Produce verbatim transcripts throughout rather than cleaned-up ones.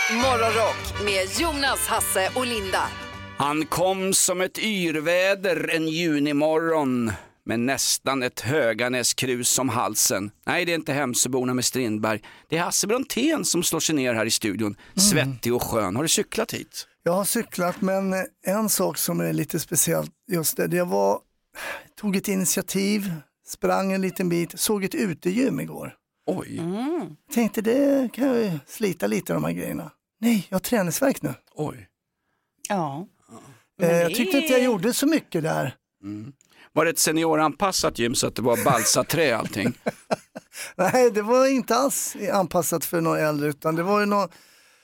Morgonrock med Jonas, Hasse och Linda. Han kom som ett yrväder en junimorgon med nästan ett Höganäskrus om halsen. Nej, det är inte Hemsöborna med Strindberg. Det är Hasse Brontén som slår sig ner här i studion. Mm. Svettig och skön. Har du cyklat hit? Jag har cyklat, men en sak som är lite speciellt just det. Det var, tog ett initiativ, sprang en liten bit, såg ett utegym igår. Oj. Mm. Tänkte det kan jag ju slita lite av de här grejerna. Nej, jag har träningsvärk nu. Oj. Ja. Eh, jag tyckte inte jag gjorde så mycket där. Mm. Var det ett senioranpassat gym så att det var balsaträ allting? Nej, det var inte alls anpassat för någon äldre, utan det var ju någon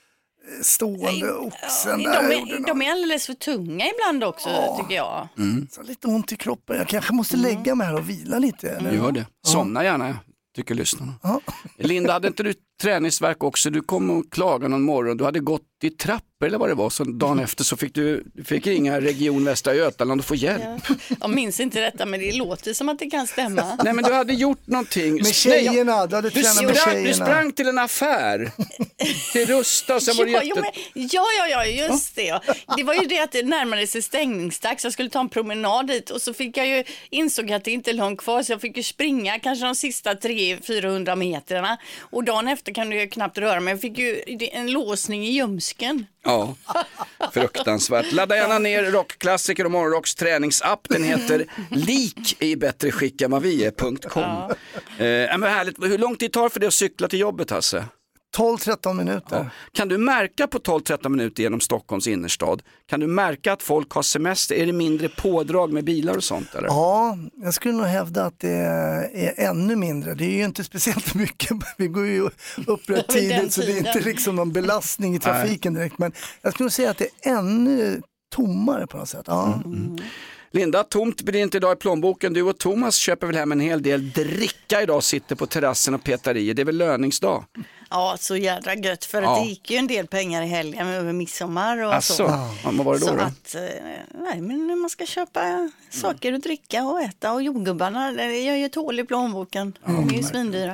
stående oxen ja, där. De är, de är alldeles för tunga ibland också, ja. tycker jag. Mm. Så lite ont i kroppen. Jag kanske måste mm. lägga mig här och vila lite. Eller? Gör det. Somna gärna, tycker lyssnarna. Ja. Linda, hade inte du träningsverk också? Du kom och klagade någon morgon. Du hade gått i trappor eller vad det var. Så dagen efter så fick du fick ringa Region Västra Götaland och få hjälp. Ja. Jag minns inte detta, men det låter som att det kan stämma. Nej, men du hade gjort någonting. Med tjejerna. Du, hade du, sprang, med tjejerna. Du sprang till en affär. Till Rusta och sen var det ja, jätte... jo, ja, ja, ja, just det. Ja. Det var ju det att det närmade sig stängningsdags. Jag skulle ta en promenad dit och så fick jag ju insåg att det inte är långt kvar, så jag fick ju springa kanske de sista tre till fyrahundra metrarna. Och dagen efter kan du ju knappt röra mig. Jag fick ju en låsning i ljumsken. Ja, fruktansvärt. Ladda gärna ner rockklassiker och Morgonrocks träningsapp. Den heter Lik i bättre skick än vad vi är punkt com. Ja. Eh, men härligt. Hur lång tid tar det för dig att cykla till jobbet, Hasse? tolv till tretton minuter. Ja. Kan du märka på tolv till tretton minuter genom Stockholms innerstad? Kan du märka att folk har semester? Är det mindre pådrag med bilar och sånt? Eller? Ja, jag skulle nog hävda att det är ännu mindre. Det är ju inte speciellt mycket. Vi går ju upp rätt tidigt, så det är inte liksom någon belastning i trafiken direkt. Men jag skulle säga att det är ännu tommare på något sätt. Ja. Mm. Mm. Linda, tomt blir inte idag i plånboken. Du och Thomas köper väl hem en hel del dricka idag, sitter på terrassen och petar i. Det är väl löningsdag? Ja, så jädra gött, för ja. att det gick ju en del pengar i helgen över midsommar och Asså. så. Ja, vad var det då? Så då? att, nej, men man ska köpa saker att dricka och äta, och jordgubbarna, det gör ju tål i plånboken. Mm. De är ju svindyra.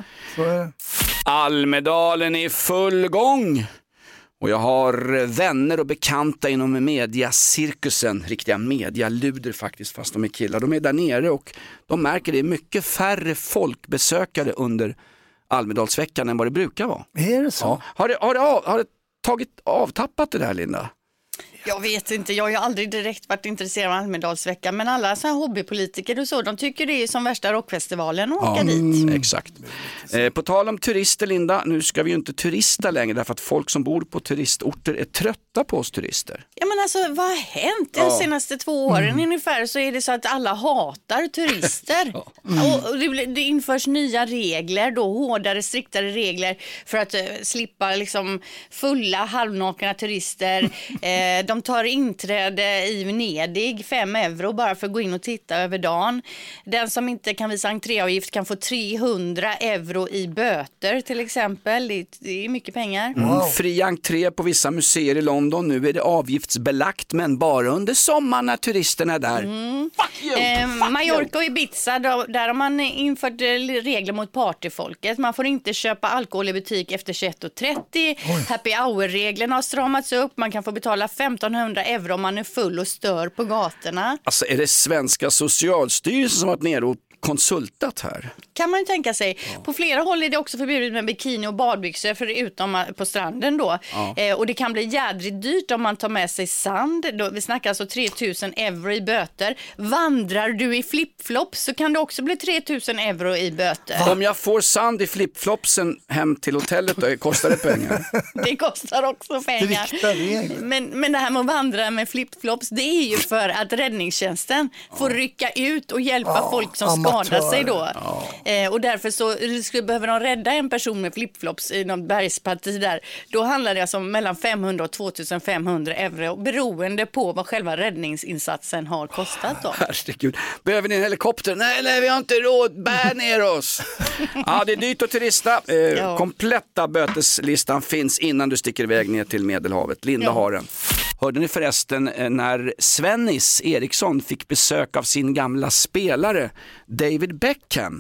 Almedalen är i full gång. Och jag har vänner och bekanta inom mediacirkusen, riktiga medialuder faktiskt, fast de är killar. De är där nere och de märker det är mycket färre folkbesökare under Almedalsveckan än vad det brukar vara. Är det så? Ja. Har, det, har, det av, har det tagit avtappat det där, Linda? Jag vet inte, jag har ju aldrig direkt varit intresserad av Almedalsveckan, men alla så här hobbypolitiker och så, de tycker det är som värsta rockfestivalen att åka ja, dit. Mm, exakt. Eh, på tal om turister, Linda, nu ska vi ju inte turista längre därför att folk som bor på turistorter är trötta på oss turister. Ja, men alltså, vad har hänt de ja. senaste två åren mm. ungefär, så är det så att alla hatar turister. ja. mm. Och, och det, det införs nya regler då, hårdare, striktare regler för att uh, slippa liksom fulla, halvnakna turister. eh, de tar inträde i Venedig, fem euro bara för att gå in och titta över dagen. Den som inte kan visa entréavgift kan få trehundra euro i böter till exempel. Det, det är mycket pengar. Mm. Wow. Fri entré på vissa museer i London. Nu är det avgiftsbelagt, men bara under sommaren när turisterna är där. Mm. Fuck you! Eh, Fuck Mallorca och you. Ibiza, då, där har man infört regler mot partyfolket. Man får inte köpa alkohol i butik efter tjugoett och trettio. Oj. Happy hour-reglerna har stramats upp. Man kan få betala femtonhundra euro om man är full och stör på gatorna. Alltså, är det svenska Socialstyrelsen som har varit nere och konsultat här? Kan man ju tänka sig. Ja. På flera håll är det också förbjudet med bikini och badbyxor förutom på stranden då. Ja. Eh, och det kan bli jädrigt dyrt om man tar med sig sand. Då, vi snackar alltså tre tusen euro i böter. Vandrar du i flipflops så kan det också bli tre tusen euro i böter. Va? Om jag får sand i flipflopsen hem till hotellet då, kostar det pengar? Det kostar också pengar. Men, men det här med att vandra med flipflops, det är ju för att räddningstjänsten ja. får rycka ut och hjälpa ja, folk som amatör. skadar sig då. Ja. Eh, och därför så skulle behöver de rädda en person med flipflops i någon bergsparti där. Då handlar det alltså om mellan femhundra och tvåtusenfemhundra euro beroende på vad själva räddningsinsatsen har kostat då. Herregud. Behöver ni en helikopter? Nej, nej, vi har inte råd. Bär ner oss. Ja, det är dyrt att turista. Eh, ja. Kompletta böteslistan finns innan du sticker iväg ner till Medelhavet. Linda ja. har den. Hörde ni förresten när Svennis Eriksson fick besök av sin gamla spelare David Beckham?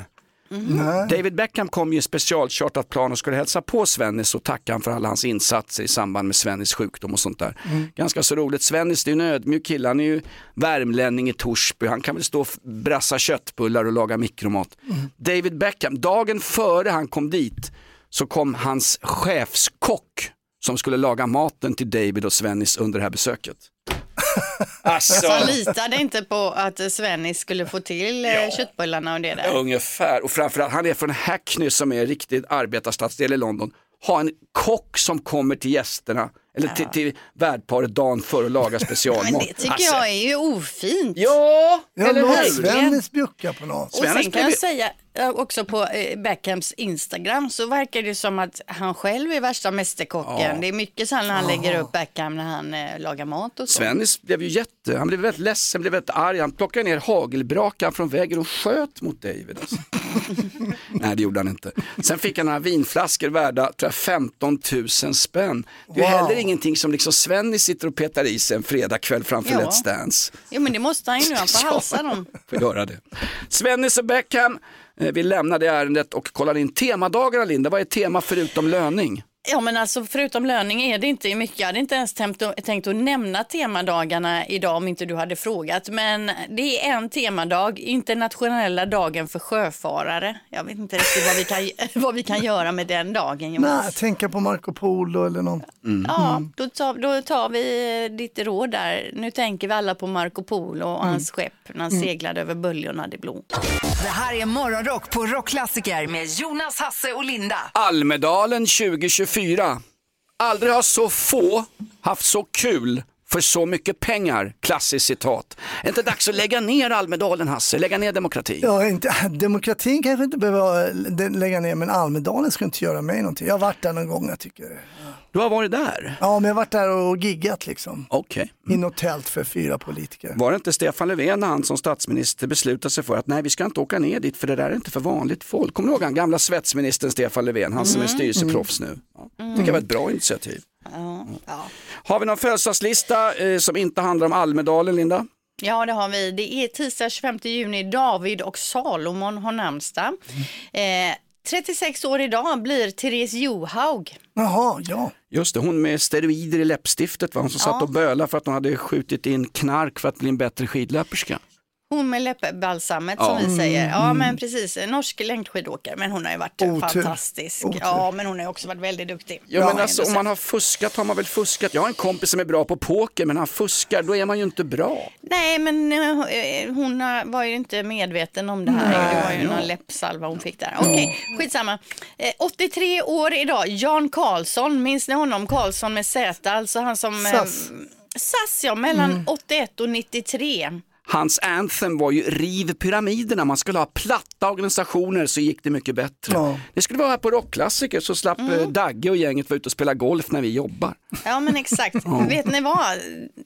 Mm. David Beckham kom ju i specialchartat plan och skulle hälsa på Svennis och tacka han för alla hans insatser i samband med Svennis sjukdom och sånt där. Mm. Ganska så roligt. Svennis, det är ju en ödmjuk kille, han är ju värmlänning i Torsby, han kan väl stå och brassa köttbullar och laga mikromat. Mm. David Beckham, dagen före han kom dit så kom hans chefskock som skulle laga maten till David och Svennis under det här besöket. Alltså. Så han litade inte på att Svennis skulle få till ja. köttbullarna och det där. Ungefär, och framförallt han är från Hackney som är riktigt arbetarstadsdel i London. Ha en kock som kommer till gästerna eller ja. till, till värdparet dagen för att laga specialmat. Men det tycker alltså. jag är ju ofint. Ja, ja eller hur? Svennis bjuckar på något. Och sen kan jag säga också på Beckhams Instagram så verkar det som att han själv är värsta mästerkocken. Ja. Det är mycket så när han lägger upp Beckham när han eh, lagar mat och så. Svennis blev ju jätte, han blev väldigt ledsen, blev väldigt arg. Han plockade ner hagelbrakan från väggen och sköt mot David. Alltså. Nej, det gjorde han inte. Sen fick han några vinflaskor värda tror jag, femton tusen spänn. Det är wow. heller ingenting som liksom Svennis sitter och petar i sig en fredagkväll framför ja. Let's Dance. Jo, men det måste han ju nu, han får halsa dem. Får göra det. Svennis och Beckham, vi lämnar det ärendet och kollar in temadagarna, Linda. Vad är tema förutom löning? Ja, men alltså förutom löning är det inte mycket. Jag hade inte ens tänkt att, tänkt att nämna temadagarna idag om inte du hade frågat. Men det är en temadag, internationella dagen för sjöfarare. Jag vet inte riktigt vad vi kan, vad vi kan göra med den dagen. Nej, tänka på Marco Polo eller något. Mm. Ja, då tar, då tar vi ditt råd där. Nu tänker vi alla på Marco Polo och mm. hans skepp när han mm. seglade över böljorna det blå. Det här är Morgonrock på Rockklassiker med Jonas, Hasse och Linda. Almedalen tjugo tjugofyra. Aldrig har så få haft så kul för så mycket pengar. Klassiskt citat. Är det inte dags att lägga ner Almedalen, Hasse? Lägga ner demokratin? Ja, inte, demokratin kanske inte behöver lägga ner, men Almedalen ska inte göra mig någonting. Jag har varit där någon gång, jag tycker. Ja. Du har varit där? Ja, men jag har varit där och giggat liksom. Okej. Okay. Mm. I något tält för fyra politiker. Var det inte Stefan Löfven när han som statsminister beslutade sig för att nej, vi ska inte åka ner dit för det där är inte för vanligt folk. Kommer du ihåg han gamla svetsministern Stefan Löfven, han som är styrelseproffs nu? Ja. Mm. Det kan vara ett bra initiativ. Ja. Ja. Har vi någon födelsedagslista eh, som inte handlar om Almedalen, Linda? Ja, det har vi. Det är tisdag tjugofemte juni. David och Salomon har namnsdag. Mm. Eh, trettiosex år idag blir Therese Johaug. Jaha, ja. Just det, hon med steroider i läppstiftet var hon som ja. satt och bölade för att hon hade skjutit in knark för att bli en bättre skidlöperska. Hon med läppbalsammet ja. som vi säger. Ja, Mm. men precis. Norsk längdskidåkare, men hon har ju varit Otur. fantastisk. Otur. Ja, men hon har också varit väldigt duktig. Ja, ja men alltså om man har fuskat har man väl fuskat. Jag har en kompis som är bra på poker, men han fuskar, då är man ju inte bra. Nej, men uh, hon var ju inte medveten om det här. Nej, det var ju någon läppsalva hon fick där. Okej, okay, skitsamma. Eh, åttiotre år idag, Jan Karlsson. Minns ni honom? Karlsson med Z, alltså han som... Sass. Eh, Sass, ja, mellan mm. åttioett och nittiotre. Hans anthem var ju riv pyramiderna. Man skulle ha platta organisationer så gick det mycket bättre. Ja. Det skulle vara här på Rockklassiker så slapp mm. Dagge och gänget vara ute och spela golf när vi jobbar. Ja, men exakt. Ja. Vet ni vad?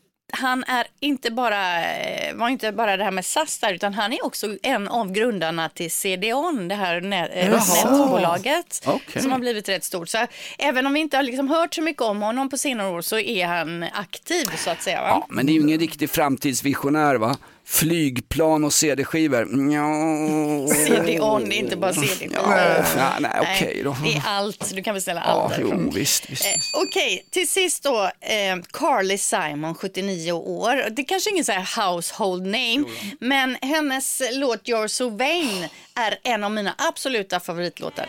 Han är inte bara, var inte bara det här med S A S där, utan han är också en av grundarna till C D O N, det här nät, nätbolaget okay. som har blivit rätt stort. Så även om vi inte har liksom hört så mycket om honom på senare år så är han aktiv så att säga. Va? Ja, men det är ju ingen riktig framtidsvisionär va? Flygplan och C D-skivor. C D O N, det är inte bara C D-skivor. Ja, ja, nej, okej okay då. Det är allt, du kan beställa allt. Ja, jo, visst, visst. Eh, okej, okay. Till sist då, eh, Carly Simon, sjuttionio år. Det är kanske ingen så här household name, jo, ja. Men hennes låt You're So Vain är en av mina absoluta favoritlåtar.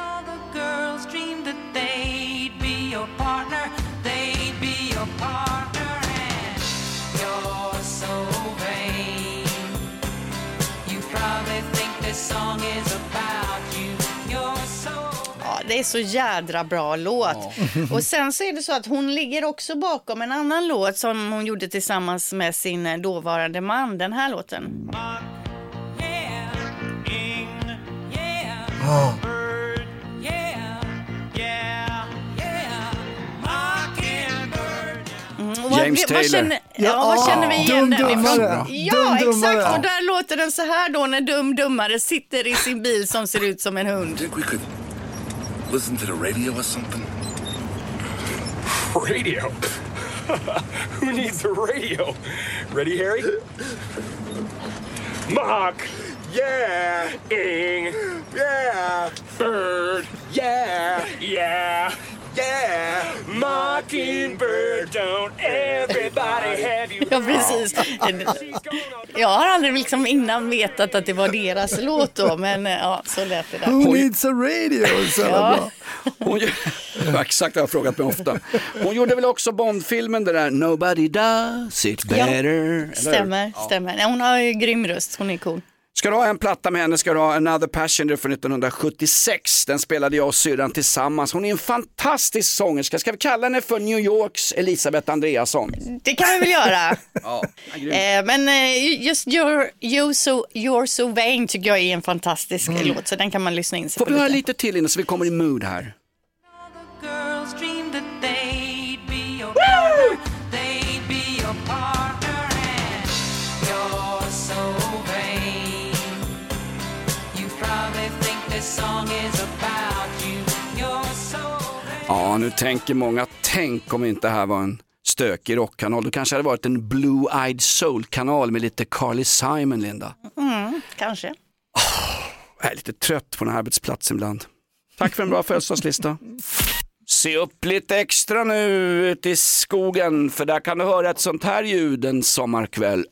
Ja, det är så jädra bra låt. Ja. Och sen så är det så att hon ligger också bakom en annan låt som hon gjorde tillsammans med sin dåvarande man, den här låten. Oh. James vad, Taylor. Vad känner, ja, ja, vad känner vi igen dum, den dummare. Ja, dum, exakt. dummare. Och där låter den så här då när dum dummare sitter i sin bil som ser ut som en hund. Think we could listen to the radio or something? Radio? Who needs a radio? Ready, Harry? Mark, Yeah. Ing. Yeah. Bird. Yeah. Yeah. Yeah. Mockingbird. Don't everybody have you. Ja, precis. Jag har aldrig liksom innan vetat att det var deras låt då, men ja, så lät det där. Who needs a radio? Så Ja. bra. Hon, ja, exakt, jag har frågat mig ofta. Hon gjorde väl också Bond-filmen, det där Nobody does it better. Eller? Stämmer, stämmer. Nej, hon har ju grym röst, hon är cool. Ska du ha en platta med henne ska du ha Another Passenger från nittonhundrasjuttiosex. Den spelade jag och syrran tillsammans. Hon är en fantastisk sångerska. Ska vi kalla henne för New Yorks Elisabeth Andreasson? Det kan vi väl göra. Ja, eh, men eh, just you're, you're, so, you're So Vain tycker jag är en fantastisk mm. låt, så den kan man lyssna in sig Får på vi höra lite. lite till innan så vi kommer i mood här? Ja, nu tänker många, tänk om inte det här var en stökig rockkanal. Det kanske hade varit en Blue-Eyed Soul-kanal med lite Carly Simon, Linda. Mm, kanske. Oh, jag är lite trött på den här arbetsplatsen ibland. Tack för en bra födelsedagslista. Se upp lite extra nu ute i skogen, för där kan du höra ett sånt här ljud en sommarkväll.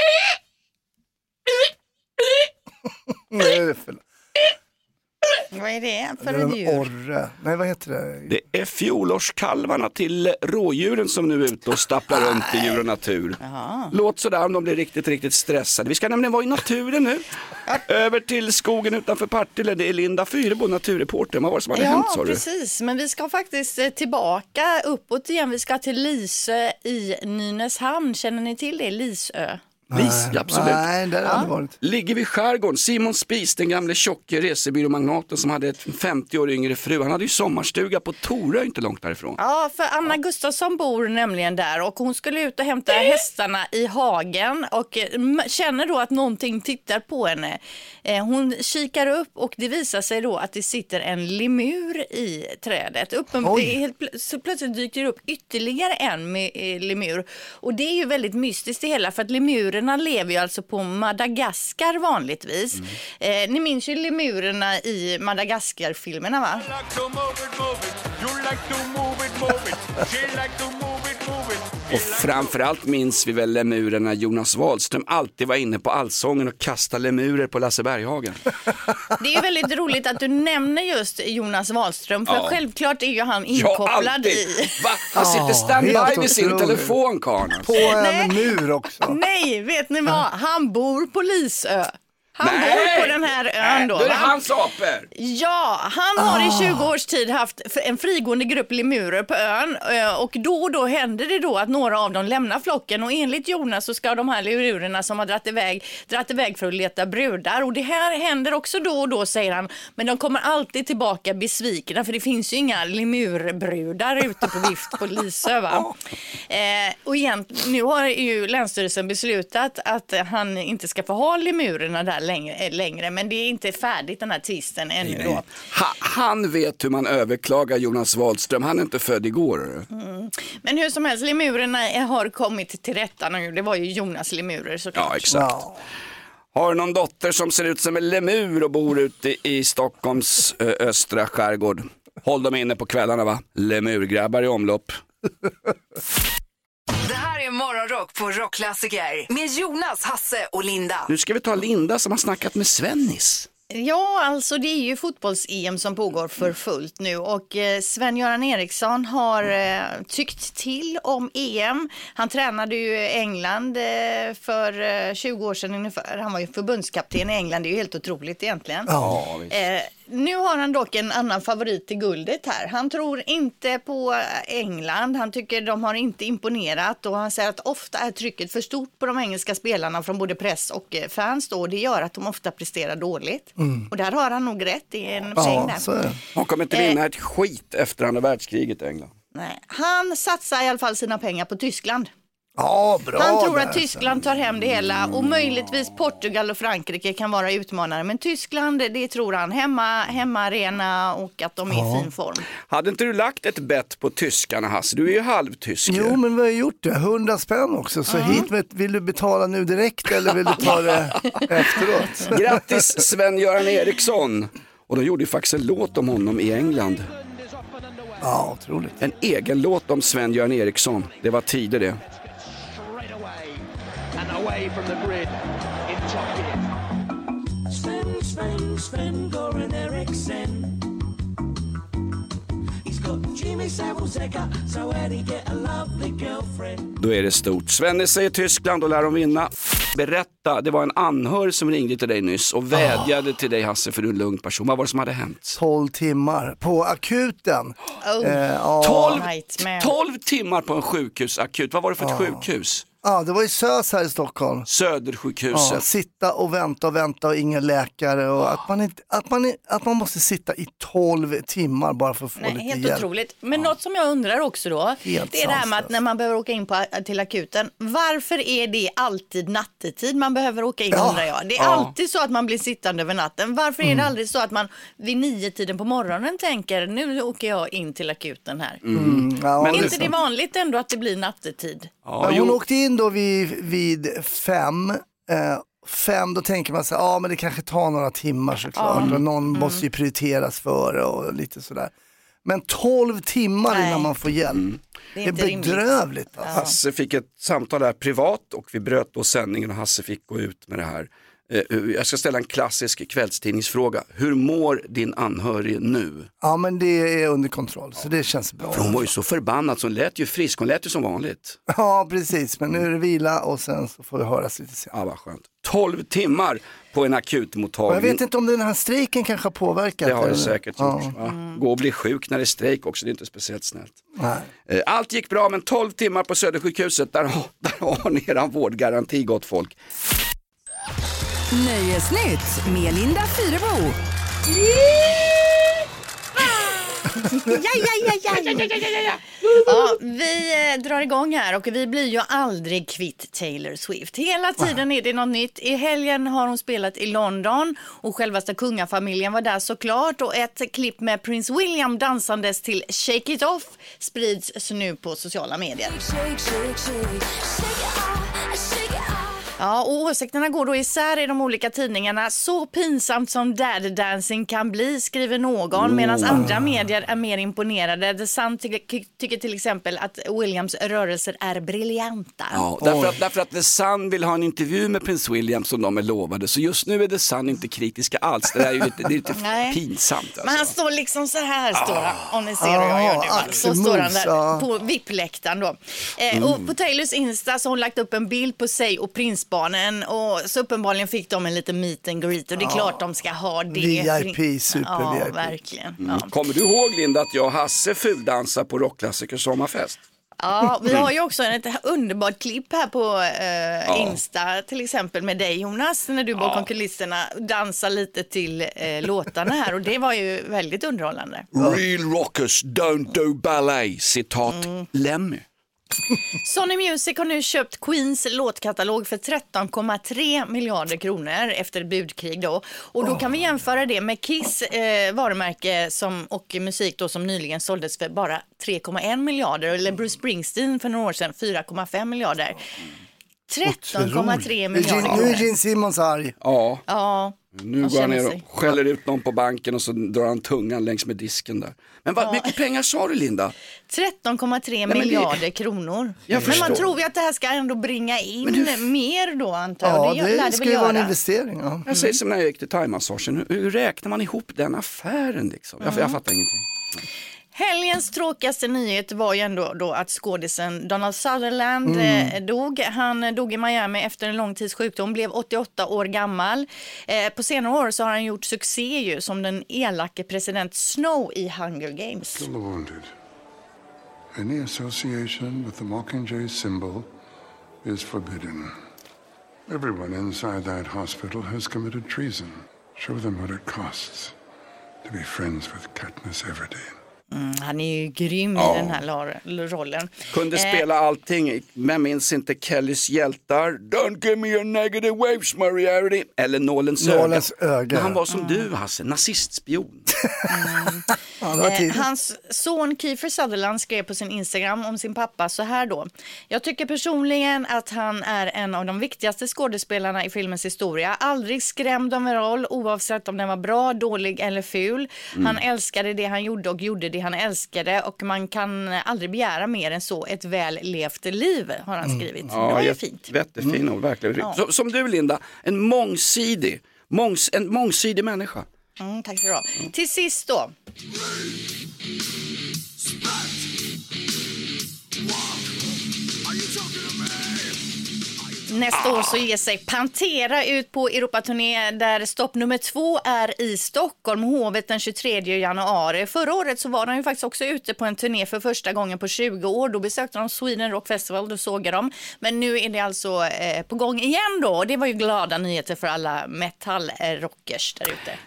Nej, det är för... Vad är det för Det är en djur? orre. Nej, vad heter det? Det är fjolårskalvarna till rådjuren som nu är ute och stapplar runt i djur och natur. Jaha. Låt sådär om de blir riktigt, riktigt stressade. Vi ska nämligen vara i naturen nu. Över till skogen utanför Partille. Det är Linda Fyrebo, naturreporter. Vad var det som hade Ja, hänt, sa du? precis. Men vi ska faktiskt eh, tillbaka uppåt igen. Vi ska till Lisö i Nynäshamn. Känner ni till det? Lisö. Lis, ja, absolut. Nej, det har aldrig varit. Ligger vid skärgården. Simon Spies, den gamle tjocke resebyråmagnaten som hade ett femtio år yngre fru. Han hade ju sommarstuga på Torö, inte långt därifrån. Ja, för Anna Gustafsson bor nämligen där och hon skulle ut och hämta hästarna i hagen och eh, känner då att någonting tittar på henne. Eh, hon kikar upp och det visar sig då att det sitter en lemur i trädet. Uppen- helt pl- så plötsligt dyker det upp ytterligare en med eh, lemur. Och det är ju väldigt mystiskt det hela, för att lemurerna lever ju alltså på Madagaskar vanligtvis. Mm. Eh, ni minns ju lemurerna i Madagaskar-filmerna, va? Och framförallt minns vi väl lemurerna Jonas Wahlström alltid var inne på Allsången och kastade lemurer på Lasse Berghagen. Det är ju väldigt roligt att du nämner just Jonas Wahlström, för Ja. självklart är ju han Ja, inkopplad alltid. i... Va? Han sitter standby helt vid sin otroligt. telefon, karln. På en mur också. Nej, vet ni vad? Han bor på Lisö. Han Nej! bor på den här ön då, Då är det va? hans apor. Ja, han har i tjugo års tid haft en frigående grupp lemurer på ön och då och då händer det då att några av dem lämnar flocken och enligt Jonas så ska de här lemurerna som har dratt iväg, dratt iväg för att leta brudar och det här händer också då och då, säger han, men de kommer alltid tillbaka besvikna för det finns ju inga lemurbrudar ute på vift på Lisö, va? Eh, och igen, nu har ju Länsstyrelsen beslutat att han inte ska få ha lemurerna där längre, längre men det är inte färdigt den här tvisten ännu Nej, då. nej. Ha, han vet hur man överklagar Jonas Wahlström. Han är inte född igår. Mm. Men hur som helst, lemurerna har kommit till rätta nu. Det var ju Jonas lemurer såklart. Ja, exakt. Ja. Har någon dotter som ser ut som en lemur och bor ute i Stockholms ö, östra skärgård. Håll dem inne på kvällarna, va? Lemurgrabbar i omlopp. Det här är Morgonrock på Rockklassiker med Jonas, Hasse och Linda. Nu ska vi ta Linda som har snackat med Svennis. Ja, alltså det är ju fotbolls-E M som pågår för fullt nu och eh, Sven-Göran Eriksson har eh, tyckt till om E M. Han tränade ju England eh, för eh, tjugo år sedan ungefär. Han var ju förbundskapten i England, det är ju helt otroligt egentligen. Ja, visst. Eh, nu har han dock en annan favorit till guldet här. Han tror inte på England. Han tycker de har inte imponerat och han säger att ofta är trycket för stort på de engelska spelarna från både press och fans då. Och det gör att de ofta presterar dåligt. Mm. Och där har han nog rätt. Det är en poäng där. Så är det. Han kommer inte vinna ett skit efter andra världskriget i England. Nej. Han satsar i alla fall sina pengar på Tyskland. Ja, bra. Han tror där, att Tyskland tar hem det hela och möjligtvis Portugal och Frankrike kan vara utmanare. Men Tyskland, det tror han. Hemma, hemmaarena och att de är i fin form. Hade inte du lagt ett bett på tyskarna, Hasse? Du är ju halvtysk. Jo, men vi har gjort det. Hundra spänn också. Så uh-huh. hit med, vill du betala nu direkt eller vill du ta det efteråt? Grattis Sven-Göran Eriksson. Och de gjorde ju faktiskt en låt om honom i England. Ja, otroligt. En egen låt om Sven-Göran Eriksson. Det var tider det. Away from the grid in top gear. Sven, Sven, Sven-Göran Eriksson. He's got Jimmy Savile-Seca, so where'd he get a lovely girlfriend? Då är det stort. Svenne säger Tyskland och lär dem vinna. Berätta, det var en anhörig som ringde till dig nyss och vädjade oh. till dig, Hasse, för du är en lugn person. Vad var det som hade hänt? tolv timmar på akuten. Oh. Eh, oh. tolv, tolv timmar på en sjukhusakut. Vad var det för ett oh. sjukhus? Ja, det var i Sös här i Stockholm. Södersjukhuset. Ja, sitta och vänta och vänta och ingen läkare. Och att, man inte, att, man, att man måste sitta i tolv timmar bara för att få Nej, lite helt hjälp. Helt otroligt. Men ja. Något som jag undrar också då, helt det är det här med att när man behöver åka in på, till akuten, varför är det alltid nattetid man behöver åka in, ja. undrar jag. Det är ja. alltid så att man blir sittande över natten. Varför är det mm. aldrig så att man vid nio tiden på morgonen tänker, nu åker jag in till akuten här. Mm. Ja, men är inte det vanligt ändå att det blir nattetid? Ja, hon åkte in då vid, vid fem. Eh, fem, då tänker man så ja ah, men det kanske tar några timmar såklart. Mm. Och någon mm. måste ju prioriteras före och lite sådär. Men tolv timmar Nej. innan man får hjälp. Mm. Det är, det är bedrövligt. Alltså. Hasse fick ett samtal där privat och vi bröt då sändningen och Hasse fick gå ut med det här. Jag ska ställa en klassisk kvällstidningsfråga. Hur mår din anhörig nu? Ja, men det är under kontroll, så det känns bra. För hon var ju så förbannad, så hon lät ju frisk. Hon lät ju som vanligt. Ja, precis. Men nu är det vila och sen så får vi höras lite sen. Ja, vad skönt. tolv timmar på en akutmottagning. Och jag vet inte om den här strejken kanske har påverkat. Det har det eller? säkert gjort. Ja. Ja. Gå och bli sjuk när det är strejk också, det är inte speciellt snällt. Nej. Allt gick bra, men tolv timmar på Södersjukhuset, där har, där har ni eran vårdgaranti, gott folk. Nöjesnytt med Linda Fyrebo. ja, ja, ja, ja, ja, ja, ja. Ja, vi eh, drar igång här och vi blir ju aldrig kvitt Taylor Swift. Hela tiden är det något nytt. I helgen har hon spelat i London och självaste kungafamiljen var där såklart. Och ett klipp med Prince William dansandes till Shake It Off sprids nu på sociala medier. Shake, shake, shake, shake it off, shake it off. Ja, och åsikterna går då isär i de olika tidningarna. Så pinsamt som Dad Dancing kan bli, skriver någon, oh. medan andra medier är mer imponerade. The Sun ty- tycker till exempel att Williams rörelser är briljanta. Ja, därför att, därför att The Sun vill ha en intervju med Prince William som de är lovade. Så just nu är The Sun inte kritiska alls. Det är ju lite, det är lite pinsamt. Alltså. Men han står liksom så här, står han, om ni ser hur jag gör nu. Så står han där på vippläktaren då. Eh, mm. Och på Taylors Insta så har hon lagt upp en bild på sig och Prince barnen och så uppenbarligen fick de en liten meet and greet och det är ja. klart de ska ha det. V I P, super ja, V I P. Verkligen. Mm. Ja. Kommer du ihåg, Linda, att jag och Hasse fuldansar på Rockklassikers sommarfest? Ja, vi har ju också ett underbart klipp här på eh, ja. Insta, till exempel med dig, Jonas, när du bakom ja. kulisserna dansar lite till eh, låtarna här och det var ju väldigt underhållande. Real rockers don't do ballet, citat mm. Lemmy. Sony Music har nu köpt Queens låtkatalog för tretton komma tre miljarder kronor efter budkrig då. Och då oh. kan vi jämföra det med Kiss eh, varumärke som, och musik då som nyligen såldes för bara tre komma en miljarder. Eller Bruce Springsteen för några år sedan fyra komma fem miljarder. tretton komma tre miljarder. Nu är Gene Simmons arg. Ja. Ja. Nu går han ner och skäller ut någon på banken och så drar han tungan längs med disken där. Men vad ja. mycket pengar sa du, Linda? tretton komma tre miljarder det... kronor. Men man tror ju att det här ska ändå bringa in hur... mer då, antar jag. Ja, det, det ska ju vara en investering. Ja. Jag säger som när jag gick till thaimassagen. Hur, hur räknar man ihop den affären liksom? Jag, mm. jag fattar ingenting. Helgens tråkigaste nyhet var ju ändå då att skådisen Donald Sutherland mm. eh, dog. Han dog i Miami efter en lång tids sjukdom, blev åttioåtta år gammal. Eh, på senare år så har han gjort succé ju som den elake president Snow i Hunger Games. Kill the wounded. Any association with the Mockingjay symbol is forbidden. Everyone inside that hospital has committed treason. Show them what it costs to be friends with Katniss Everdeen. Mm, han är ju grym Ja. i den här lar- rollen. Kunde Eh, spela allting, men minns inte Kellys hjältar. Don't give me your negative waves, Moriarty. Eller Nålens öga. Nålens öga. Men han var som du, Hasse, nazistspion. Ja, det var Eh, tidigt. hans son Kiefer Sutherland skrev på sin Instagram om sin pappa så här då. Jag tycker personligen att han är en av de viktigaste skådespelarna i filmens historia. Aldrig skrämd av en roll oavsett om den var bra, dålig eller ful. Mm. Han älskade det han gjorde och gjorde det han älskade och man kan aldrig begära mer än så. Ett väl levt liv har han skrivit. Det var ju jätte- fint. Jättefin och verkligen. Ja. Så, som du, Linda, en mångsidig, mångs, en mångsidig människa. Mm, tack så bra. Till sist då. Nästa år så ger sig Pantera ut på Europaturné där stopp nummer två är i Stockholm, Hovet den tjugotredje januari. Förra året så var de ju faktiskt också ute på en turné för första gången på tjugo år. Då besökte de Sweden Rock Festival, då såg jag dem. Men nu är det alltså eh, på gång igen då. Och det var ju glada nyheter för alla metal-rockers där ute.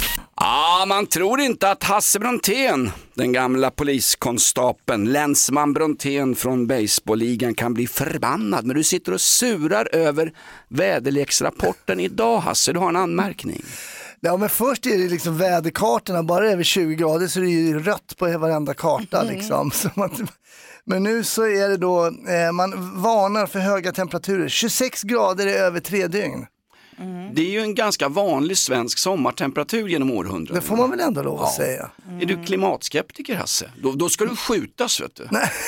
Ja, man tror inte att Hasse Brontén, den gamla poliskonstapeln, länsman Brontén från baseballligan, kan bli förbannad. Men du sitter och surar över väderleksrapporten idag, Hasse. Du har en anmärkning. Ja, men först är det liksom väderkartorna, bara över tjugo grader så är det ju rött på varenda karta liksom. Så man, men nu så är det då, eh, man varnar för höga temperaturer. tjugosex grader är över tre dygn. Det är ju en ganska vanlig svensk sommartemperatur genom århundraden. Det får man väl ändå lov att säga. Är du klimatskeptiker, Hasse? Då, då ska du skjutas, vet du.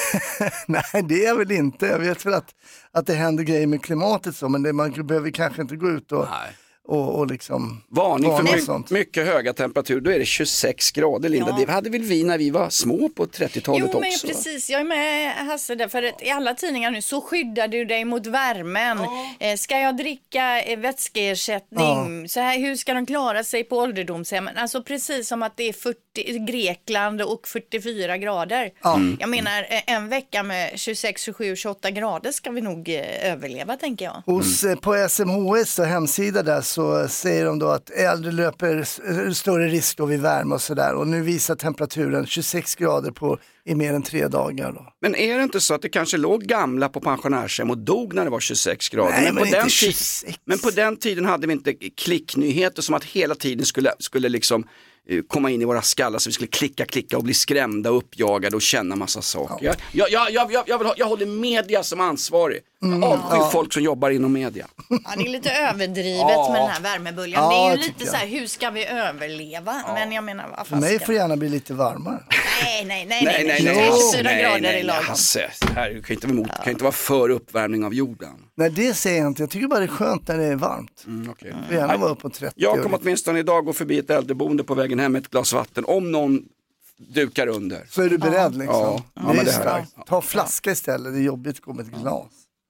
Nej, det är väl inte. Jag vet väl att, att det händer grejer med klimatet så, men det, man behöver kanske inte gå ut och, Nej. och, och liksom Varning för varna och my- sånt. mycket höga temperaturer, då är det tjugosex grader, Linda. Ja. Det hade väl vi när vi var små på trettiotalet Jo, men också? precis. Jag är med Hasse där, för att i alla tidningar nu så skyddar du dig mot värmen. Eh, ska jag dricka eh, vätskeersättning? Så här, hur ska de klara sig på ålderdomshemmen? Alltså precis som att det är fyrtio i Grekland och fyrtiofyra grader. Mm. Jag menar, eh, en vecka med tjugosex, tjugosju, tjugoåtta grader ska vi nog eh, överleva, tänker jag. Hos, eh, på S M H S och hemsida där så säger de då att äldre löper s- större risk då vid värme och sådär. Och nu visar temperaturen tjugosex grader på i mer än tre dagar då. Men är det inte så att det kanske låg gamla på pensionärshem och dog när det var tjugosex grader? Nej, men på inte den tjugosex. men på den tiden hade vi inte klicknyheter som att hela tiden skulle, skulle liksom eh, komma in i våra skallar så vi skulle klicka, klicka och bli skrämda och uppjagade och känna massa saker. Ja. Jag, jag, jag, jag, jag, vill ha, jag håller media som ansvarig. Jag avskyr ja. folk som jobbar inom media. Ja, det är lite överdrivet Ja. med den här värmeböljan. Ja, det är ju tycker lite jag. så här, hur ska vi överleva? Men jag menar, vad För mig fasiken. får det gärna bli lite varmare. Nej, nej, nej, Nej, nej, nej. trettiofyra nej, grader nej, i lagom. Hasse, här, du kan inte vara emot, kan inte vara för uppvärmning av jorden. Nej, det säger jag inte. Jag tycker bara det är skönt när det är varmt. Mm, okay. Det får gärna vara upp på trettio. Jag och kommer lite. åtminstone idag gå förbi ett äldreboende på vägen hem med ett glas vatten om någon dukar under. Så är du beredd liksom. Ja, ja, det är men det ju här- starkt. Ta flaska istället, det är jobbigt att gå med ett glas.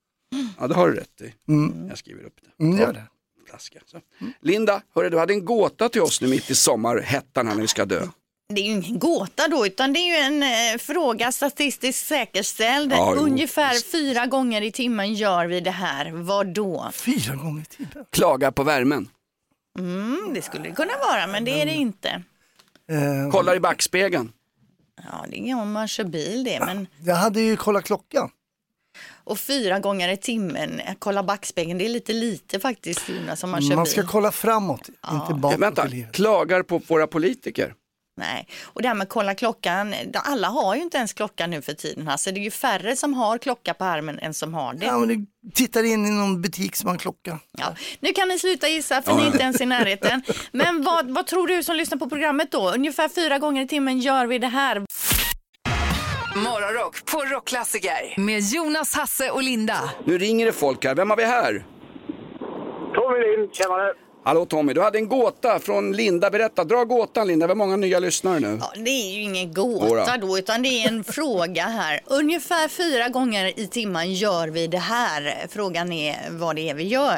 Ja, det har du rätt i. Jag skriver upp det. Mm, gör det. Flaska. Så. Linda, hörru, du hade en gåta till oss nu mitt i sommarhettan här när vi ska dö. Det är ju ingen gåta då, utan det är ju en eh, fråga statistiskt säkerställd. Ja, jo, Ungefär visst. fyra gånger i timmen gör vi det här. Vad då? Fyra gånger i tiden. Klagar på värmen. Mm, det skulle det kunna vara, men det är det inte. Eh, Kollar i backspegeln. Ja, det är om man kör bil det, men... jag hade ju kollat klockan. Och fyra gånger i timmen, kolla backspegeln, det är lite lite faktiskt, Jonas, som man kör Man bil. ska kolla framåt, inte bakåt Vänta, i livet. klagar på våra politiker. Nej, och det här med kolla klockan, alla har ju inte ens klocka nu för tiden här, så det är ju färre som har klocka på armen än som har det. Ja, men du tittar in i någon butik som har en klocka. Ja, nu kan ni sluta gissa för ni är inte ens i närheten. Men vad, vad tror du som lyssnar på programmet då? Ungefär fyra gånger i timmen gör vi det här. Morgonrock på Rockklassiker med Jonas, Hasse och Linda. Nu ringer det folk här. Vem har vi här? Tommy Lind, tjänare. Hallå Tommy, du hade en gåta från Linda. Berätta, dra gåtan Linda. Vi har många nya lyssnare nu. Ja, det är ju ingen gåta då, utan det är en fråga här. Ungefär fyra gånger i timmen gör vi det här. Frågan är vad det är vi gör.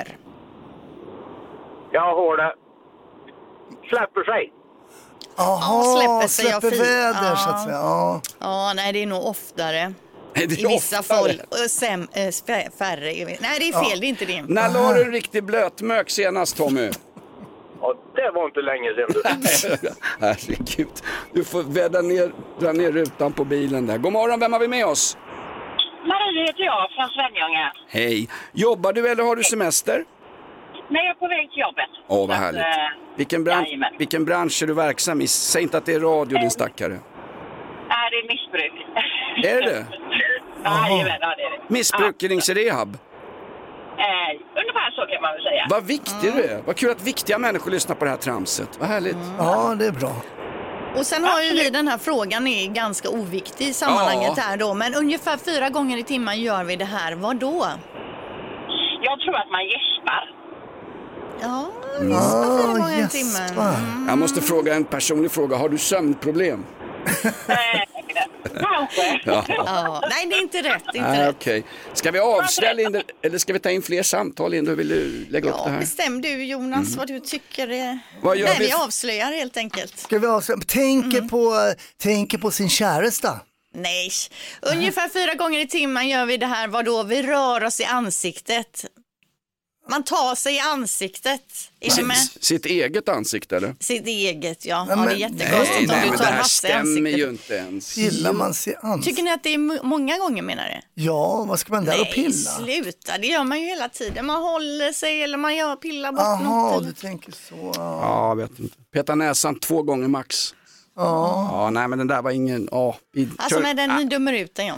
Jag har det. Släpper sig. Jaha, släpper sig av släpper fil. väder Ja. så att säga. Ja. Ja, nej, det är nog oftare. Det är I vissa oftare. fall. Och Sem, äh, spä- färre. Nej, det är fel, det är inte det. När la du en riktig blötmök senast Tommy? Och det var inte länge sedan. Du. Herregud. Du får vädra ner, dra ner rutan på bilen där. God morgon, vem har vi med oss? Marie heter jag från Svenljunga. Hej. Jobbar du eller har du semester? Nej, jag är på väg till jobbet. Åh, oh, vad att, härligt. äh, Vilken bransch, vilken bransch är du verksam i? Säg inte att det är radio, din stackare. Nej, det är missbruk. Är det? Ja, det är det. Missbrukningsrehab? Eh, ungefär så kan man väl säga. Vad viktig du är. Vad kul att viktiga människor lyssnar på det här tramset. Vad härligt. Ja, det är bra. Och sen har ju vi den här frågan är ganska oviktig i sammanhanget ja. här då. Men ungefär fyra gånger i timmen gör vi det här. Vad då? Jag tror att man gäspar. Ja, gäspar fyra gånger i timmen. Mm. Jag måste fråga en personlig fråga. Har du sömnproblem? Kanske. Ja. Ja. Nej, det är inte rätt. Det är inte ah, rätt. Okay. Ska vi avslöja in, eller ska vi ta in fler samtal in? Hur vill du lägga ja, upp det här? Bestäm du Jonas mm. vad du tycker. Är... Vad gör Nej, vi? vi avslöjar helt enkelt. Ska vi avslöja? Tänker, mm. på, tänker på sin käresta. Nej, ungefär fyra gånger i timmen gör vi det här. Vad då? Vi rör oss i ansiktet. Man tar sig i ansiktet. Sitt, sitt eget ansikte eller? Sitt eget, ja. ja, men, ja det är jättekonstigt om du tar Hasse i ansiktet. Det stämmer ju inte ens. Gillar man sig ansiktet? Tycker ni att det är många gånger menar du? Ja, vad ska man där Nej, och pilla? sluta. Det gör man ju hela tiden. Man håller sig eller man gör pillar bort Aha, något. Jaha, du tänker så. Ja, jag vet inte. Peta näsan två gånger max. Ja. Ja, nej men den där var ingen... Ja, vi alltså kör... med den, ni dömer ut den, ja.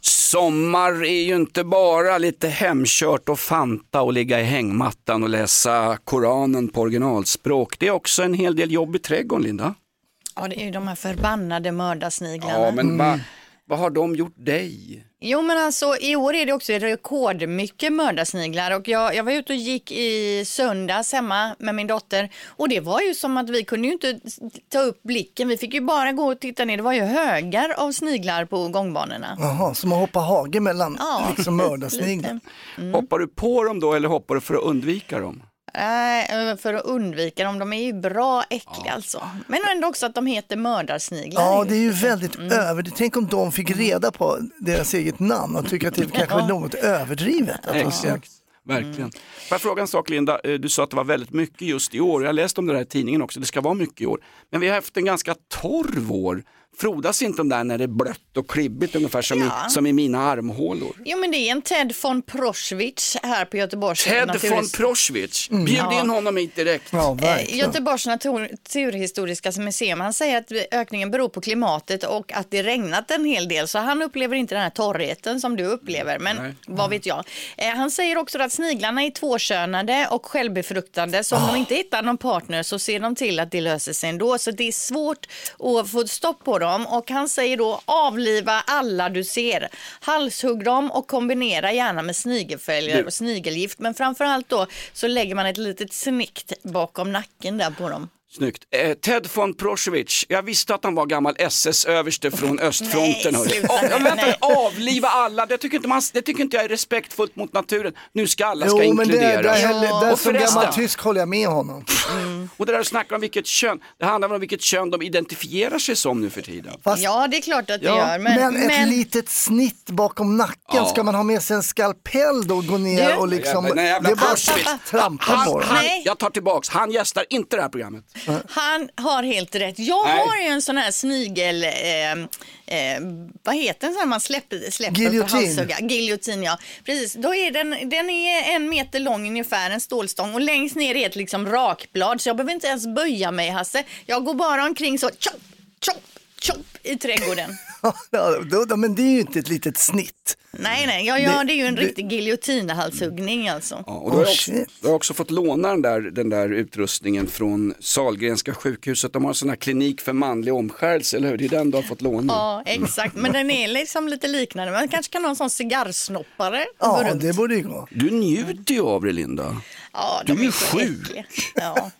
Sommar är ju inte bara lite hemkört och Fanta och ligga i hängmattan och läsa Koranen på originalspråk. Det är också en hel del jobb i trädgården, Linda. Ja, det är ju de här förbannade mördarsniglarna. Ja, men vad va har de gjort dig? Jo, men alltså i år är det också rekordmycket mördarsniglar och jag, jag var ute och gick i söndags hemma med min dotter och det var ju som att vi kunde ju inte ta upp blicken, vi fick ju bara gå och titta ner, det var ju högar av sniglar på gångbanorna. Jaha, som att hoppa hage mellan ja, liksom mördarsniglar. Mm. Hoppar du på dem då eller hoppar du för att undvika dem? Nej, för att undvika dem. De är ju bra äckliga ja. alltså. Men ändå också att de heter mördarsniglar. Ja, det är ju väldigt mm. över. Tänk om de fick reda på deras eget namn och tycker att det kanske är något överdrivet. Att Exakt, verkligen. Mm. Får jag fråga en sak, Linda? Du sa att det var väldigt mycket just i år. Jag läste om det här i tidningen också. Det ska vara mycket i år. Men vi har haft en ganska torr vår. Frodas inte de där när det är blött och klibbigt ungefär som, ja. i, som i mina armhålor? Jo, men det är en Ted von Proschwitz här på Göteborgs Ted naturhis... von Proschwitz? Mm. Bjud ja. in honom hit direkt. Ja, eh, Göteborgs naturhistoriska museum, han säger att ökningen beror på klimatet och att det regnat en hel del. Så han upplever inte den här torrheten som du upplever, men Nej. vad vet jag. Eh, han säger också att sniglarna är tvåkönade och självbefruktande. Så om oh. de inte hittar någon partner så ser de till att det löser sig ändå. Så det är svårt att få stopp på dem. Och han säger då avliva alla du ser. Halshugg dem och kombinera gärna med snigelfälgar och snigelgift. Men framförallt då så lägger man ett litet snikt bakom nacken där på dem. Snyggt. Eh, Ted von Proschwitz. Jag visste att han var gammal S S-överste från östfronten. Nej, sluta, oh, jag nej. Avliva alla. Det tycker, inte man, det tycker inte jag är respektfullt mot naturen. Nu ska alla jo, ska inkluderas. Det, där, där, där och som gammal tysk håller jag med honom. Mm. Och det där snackar om vilket kön. Det handlar om vilket kön de identifierar sig som nu för tiden. Fast, ja, det är klart att det ja. gör. Men, men ett men... litet snitt bakom nacken. Ja. Ska man ha med sig en skalpell då och gå ner du? och liksom... Ja, nej, det är bara trampa han, på han, Jag tar tillbaks. Han gästar inte det här programmet. Han har helt rätt. Jag Nej. har ju en sån här snigel eh, eh, vad heter den så här man släpper, släpper på halshugga? Giljotin, ja. Precis. Då är den, den är en meter lång ungefär, en stålstång och längst ner är ett liksom rakblad så jag behöver inte ens böja mig, Hasse. Jag går bara omkring så chop, chop, chop i trädgården. Ja, då, då, men det är ju inte ett litet snitt. Nej, nej, ja, ja, det är ju en det, riktig giljotinhalshuggning alltså. Ja, och då har jag, också, jag har också fått låna den där, den där utrustningen från Sahlgrenska sjukhuset. De har en sån här klinik för manlig omskärelse, eller hur? Det är den du har fått låna. Ja, exakt. Men den är liksom lite liknande. Man kanske kan ha en sån cigarrsnoppare. Ja, det borde ju gå. Du njuter ju av det, Linda. Ja, du är, är sjuk. Ja.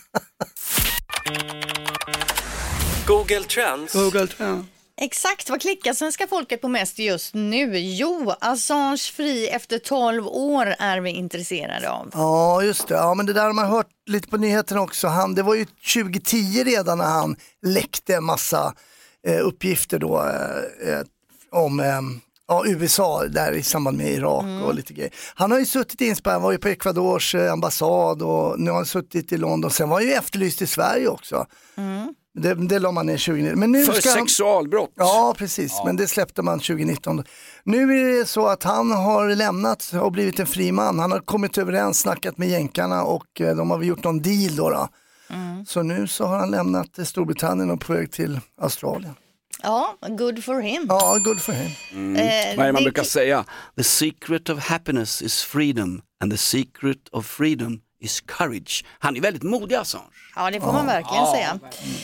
Google Trends. Google Trends. Exakt, vad klickar svenska folket på mest just nu? Jo, Assange fri efter tolv år är vi intresserade av. Ja, just det. Ja, men det där har man hört lite på nyheterna också. Han, det var ju tjugo tio redan när han läckte en massa eh, uppgifter då eh, om eh, Ja, U S A där i samband med Irak mm. och lite grejer. Han har ju suttit i inspärrad, han var ju på Ecuadors ambassad och nu har han suttit i London. Sen var han ju efterlyst i Sverige också. Mm. Det, det la man ner tjugonitton. Men nu för ska sexualbrott. Han... Ja, precis. Ja. Men det släppte man tjugonitton. Nu är det så att han har lämnat och blivit en fri man. Han har kommit överens, snackat med jänkarna och de har gjort någon deal då. då. Mm. Så nu så har han lämnat Storbritannien och på väg till Australien. Ja, good for him. Ja, good for him. Mm. Eh, Vad är det man brukar säga? The secret of happiness is freedom and the secret of freedom is courage. Han är väldigt modig, Assange. Ja, det får man verkligen ja. säga.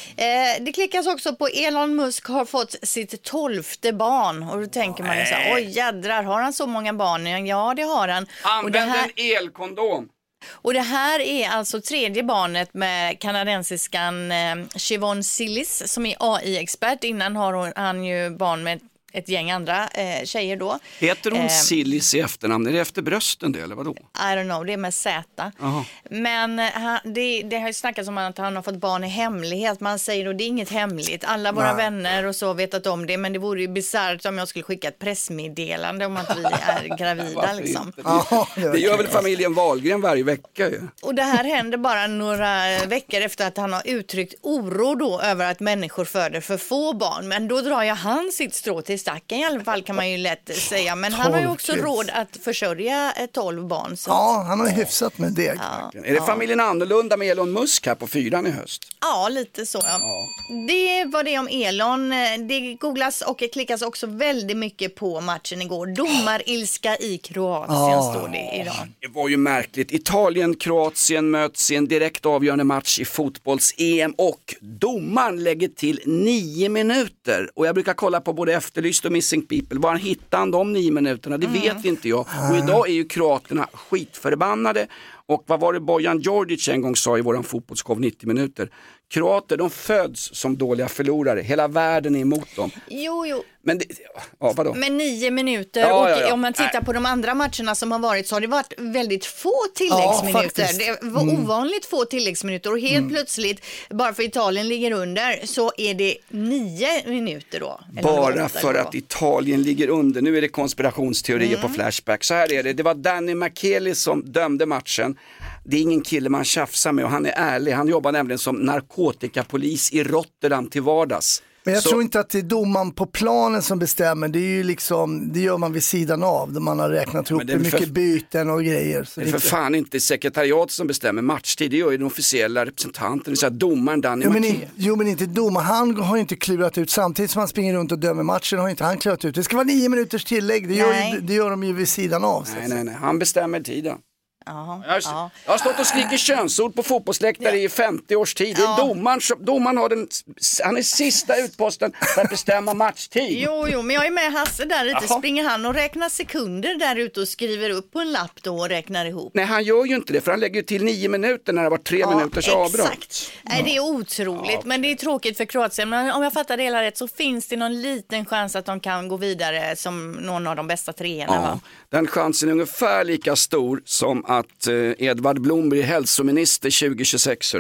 Eh, det klickas också på Elon Musk har fått sitt tolfte barn. Och då tänker man ju så här, oj jädrar, har han så många barn? Ja, det har han. Använd och det här... en elkondom. Och det här är alltså tredje barnet med kanadensiskan eh, Siobhan Sillis som är A I-expert. Innan har hon, han ju barn med ett gäng andra eh, tjejer då. Heter hon eh, Sillis i efternamn? Är det efter brösten det eller vadå? I don't know, det är med Z. Aha. Men han, det, det har ju snackats om att han har fått barn i hemlighet. Man säger då det är inget hemligt. Alla våra Nej. vänner och så vetat om det. Men det vore ju bisarrt om jag skulle skicka ett pressmeddelande om att vi är gravida. liksom. Aha, det gör väl familjen Wahlgren varje vecka ju. Och det här händer bara några veckor efter att han har uttryckt oro då över att människor föder för få barn. Men då drar jag han sitt strå till stacken i alla fall kan man ju lätt säga. Men han har ju också råd att försörja tolv barn. Så. Ja, han har ju hyfsat med det. Ja. Är det ja. familjen annorlunda med Elon Musk här på fyran i höst? Ja, lite så. Ja. Ja. Det var det om Elon. Det googlas och klickas också väldigt mycket på matchen igår. Domarilska i Kroatien ja. står det idag. Det var ju märkligt. Italien-Kroatien möts i en direkt avgörande match i fotbolls-E M och domaren lägger till nio minuter. Och jag brukar kolla på både Efterlyst och Missing People. Var han hittade de nio minuterna? Det mm. vet inte jag. Och idag är ju kroaterna skitförbannade. Och vad var det Bojan Djordjic en gång sa i våran fotbollsshow nittio minuter? Kroater, de föds som dåliga förlorare. Hela världen är emot dem. Jo, jo. Men, det, ja, vadå? Men nio minuter ja, och ja, ja. om man tittar på de andra matcherna som har varit så har det varit väldigt få tilläggsminuter. Ja, det var mm. ovanligt få tilläggsminuter och helt mm. plötsligt, bara för Italien ligger under, så är det nio minuter då. Bara för att Italien ligger under. Nu är det konspirationsteorier mm. på Flashback. Så här är det. Det var Danny McKelly som dömde matchen. Det är ingen kille man tjafsar med och han är ärlig. Han jobbar nämligen som narkotikapolis i Rotterdam till vardags. Men jag så... tror inte att det är domaren på planen som bestämmer. Det är ju liksom, det gör man vid sidan av. Där man har räknat ihop hur mycket för... byten och grejer. Så det är för fan inte sekretariat som bestämmer matchtid. Det gör ju den officiella representanten. Det är domaren Danny jo, men i, jo men inte domaren. Han har ju inte klurat ut. Samtidigt som han springer runt och dömer matchen har inte han klurat ut. Det ska vara nio minuters tillägg. Det gör, det gör de ju vid sidan av. Nej, nej, nej. Han bestämmer tiden. Aha, jag, ja. jag har stått och skrikit könsord på fotbollsläktare ja. i femtio års tid. Det är ja. domaren, domaren har den, han är sista utposten för att bestämma matchtid. Jo, jo, men jag är med Hasse där ute. Aha. Springer han och räknar sekunder där ute och skriver upp på en lapp då och räknar ihop? Nej, han gör ju inte det för han lägger till nio minuter när det var tre ja, minuters avbrott. Exakt. Nej, det är otroligt, ja. men det är tråkigt för Kroatien. Men om jag fattar det hela rätt så finns det någon liten chans att de kan gå vidare som någon av de bästa treorna, ja. va? Den chansen är ungefär lika stor som att eh, Edvard Blom blir hälsominister tjugo tjugosex.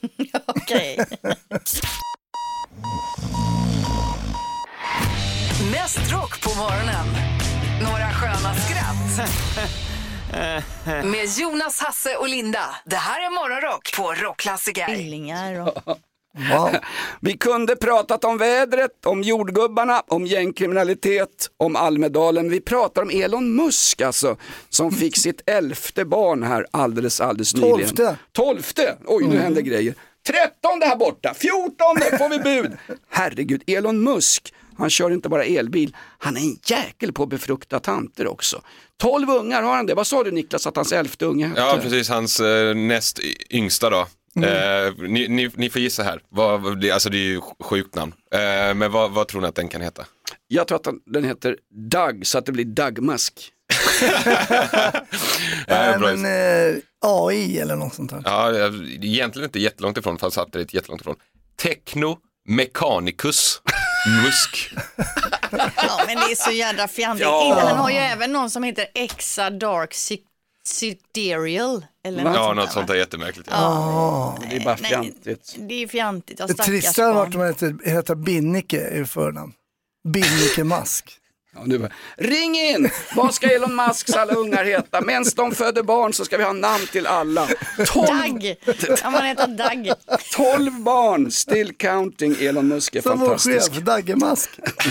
Okej. Mest rock på morgonen. Några sköna skratt. Med Jonas, Hasse och Linda. Det här är Morgonrock på Rockklassiker. Billingar och... Wow. Vi kunde pratat om vädret, om jordgubbarna, om gängkriminalitet, om Almedalen. Vi pratar om Elon Musk alltså, som fick sitt elfte barn här alldeles, alldeles nyligen. Tolfte. Tolfte, oj nu mm. händer grejer. Trettonde här borta, fjortonde får vi bud. Herregud, Elon Musk, han kör inte bara elbil, han är en jäkel på befrukta tanter också. Tolv ungar har han det, vad sa du Niklas att hans elfte unge hette? Ja precis, hans eh, näst yngsta då. Mm. Eh, ni, ni, ni får gissa här. Vad, alltså det är ju sjukt namn. Eh, men vad, vad tror ni att den kan heta? Jag tror att den heter Doug, så att det blir Doug Musk. äh, men eh, A I eller något sånt här. Ja, egentligen inte jättelångt ifrån, fast satt det lite jättelångt ifrån. Techno Mechanicus Musk. Ja, men det är så jädra fjantigt. Ja. Han har ju även någon som heter Exa Dark Sidereal. Eller något ja, sånt något sånt är jättemärkligt. Ja. Ja. Det är bara fjantigt. Nej, det är fjantigt. Det trista har varit att de heter, heter Binnike i förnamn. Binnike Mask. Ja, nu bara, ring in! Vad ska Elon Musks alla ungar heta? Medan de föder barn så ska vi ha namn till alla. Dag! Ja, man heter Dag. tolv barn, still counting. Elon Musk är Som fantastisk. vår chef, Dagge Musk.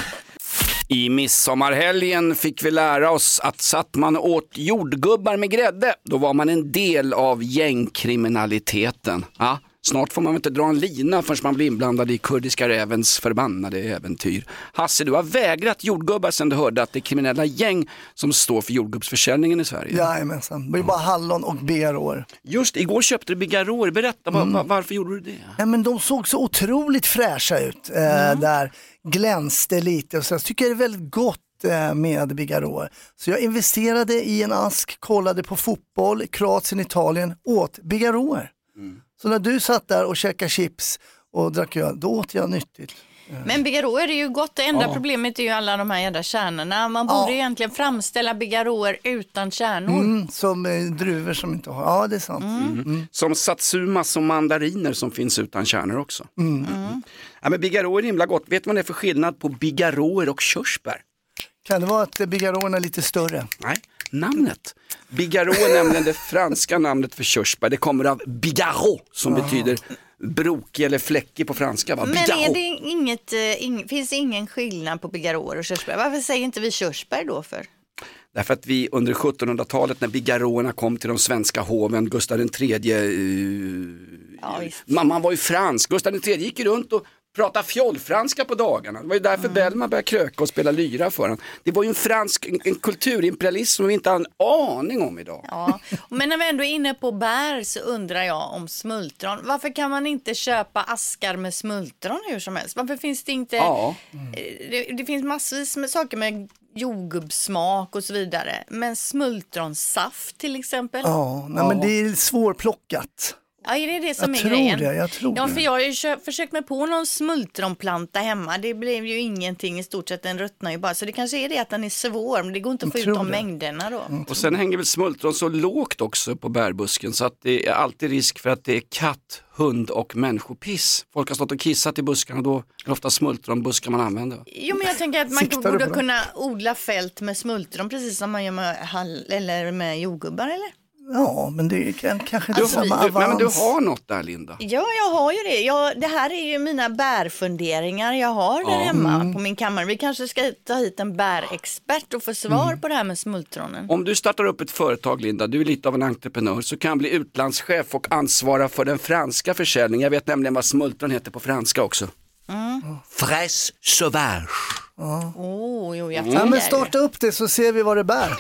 I midsommarhelgen fick vi lära oss att satt man åt jordgubbar med grädde, då var man en del av gängkriminaliteten. Ja, snart får man inte dra en lina förrän man blir inblandad i kurdiska rävens förbannade äventyr. Hasse, du har vägrat jordgubbar sedan du hörde att det är kriminella gäng som står för jordgubbsförsäljningen i Sverige. Jajamensan, det är bara hallon och bigarråer. Just, igår köpte du bigarråer. Berätta, mm. var, varför gjorde du det? Ja, men de såg så otroligt fräscha ut eh, mm. där. Glänste lite och så jag tycker det är väldigt gott eh, med bigarråer. Så jag investerade i en ask, kollade på fotboll, Kroatien, Italien, åt bigarråer. Mm. Så när du satt där och käkade chips och drack öl, då åt jag nyttigt. Men bigarråer är ju gott. Det enda ja. problemet är ju alla de här jävla kärnorna. Man borde ja. egentligen framställa bigarråer utan kärnor. Mm, som eh, druvor som inte har. Ja, det är sant. Mm. Mm. Mm. Som satsumas och mandariner som finns utan kärnor också. Mm. Mm. Ja, men bigarråer är himla gott. Vet man det är för skillnad på bigarråer och körsbär? Kan det vara att bigarråerna är lite större? Nej, namnet. Bigarrå är nämligen det franska namnet för körsbär. Det kommer av bigarrå som ja. betyder brokig eller fläckig på franska. Va? Men är det inget, ing, finns det ingen skillnad på bigarråer och körsbär? Varför säger inte vi körsbär då för? Därför att vi under sjuttonhundratalet när bigarråerna kom till de svenska hoven, Gustav den tredje, uh, ja, mamman var ju fransk, Gustav den tredje gick runt och prata fjollfranska på dagarna. Det var ju därför mm. Bellman började kröka och spela lyra för honom. Det var ju en fransk en, en kulturimperialism som vi inte har en aning om idag. Ja, men när vi ändå är inne på bär så undrar jag om smultron. Varför kan man inte köpa askar med smultron hur som helst? Varför finns det inte... Ja. Mm. Det, det finns massvis med saker med jordgubbssmak och så vidare. Men smultronsaft till exempel? Ja, nej, men det är svårplockat. Ja, är det det som jag är grejen? Det, jag tror ja, det. för jag har ju köpt, försökt mig på någon smultronplanta hemma. Det blev ju ingenting i stort sett, den ruttnar ju bara. Så det kanske är det att den är svår, men det går inte att få ut de det. mängderna då. Mm. Och sen hänger väl smultron så lågt också på bärbusken så att det är alltid risk för att det är katt, hund och människopiss. Folk har stått och kissat i buskarna, då är det ofta smultronbuskar man använder. Jo, men jag tänker att man borde kunna odla fält med smultron precis som man gör med, hall, eller med jordgubbar, eller? Ja, men det är kanske inte du, samma du, avans. men du har något där, Linda. Ja, jag har ju det. Jag, det här är ju mina bärfunderingar jag har där ja. hemma mm. på min kammare. Vi kanske ska ta hit en bärexpert och få svar mm. på det här med smultronen. Om du startar upp ett företag, Linda, du är lite av en entreprenör, så kan bli utlandschef och ansvara för den franska försäljningen. Jag vet nämligen vad smultron heter på franska också. Mm. Fraise sauvage. Ja. Oh, jo, jag ja, men starta upp det så ser vi vad det bär.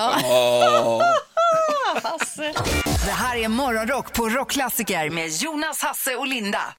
Ja. Det här är Morgonrock på Rockklassiker med Jonas, Hasse och Linda.